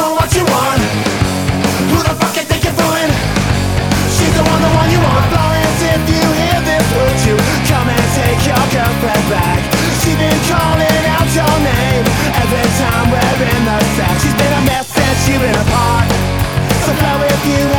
doing what you want. Who the fuck you think you're fooling? She's the one you want. Florence, if you hear this, would you come and take your girlfriend back? She's been calling out your name every time we're in the sack. She's been a mess since you've been apart. So flow if you